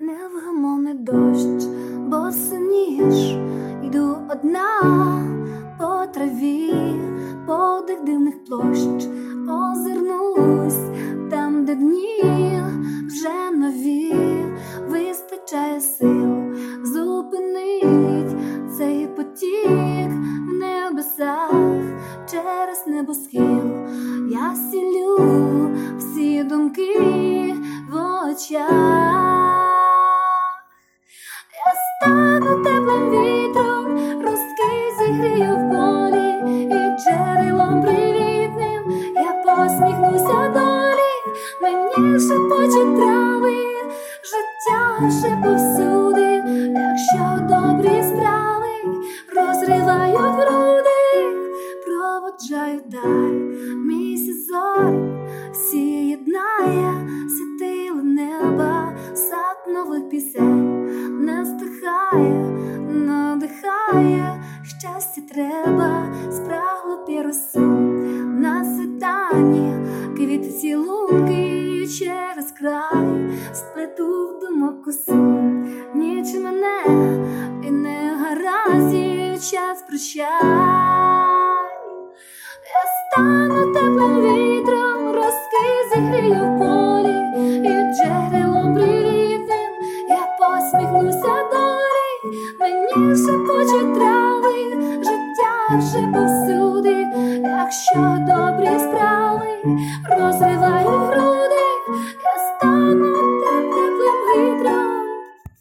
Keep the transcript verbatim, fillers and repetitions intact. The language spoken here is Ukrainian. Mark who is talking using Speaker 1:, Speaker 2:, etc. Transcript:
Speaker 1: Невгамовний дощ, босоніж, йду одна по траві, подих дивних площ, озирнусь там, де дні вже нові, вистачає сил зупинить цей потік в небесах через небосхил. Я сілю всі думки в очах. Я стану теплим вітром, ростки зігрію в полі, і джерелом привітним я посміхнуся долі. Мені шепочуть трави, життя ще повсюди, якщо добрі справи розривають груди, проводжають даль місяць зорі, всі єднає світило неба, сад нових пісень не стихає, надихає, щастя треба, спрагло піросу на світанні, квіти цілунки через край, сплету в думок косу, ніч мене і не гаразі, час прощай. Я стану теплим вітром, ростки зігрію в полі, і джерелом привітним я посміхнуся долі. Мені шепочуть трави, життя вже повсюди, якщо добрі справи розривають груди.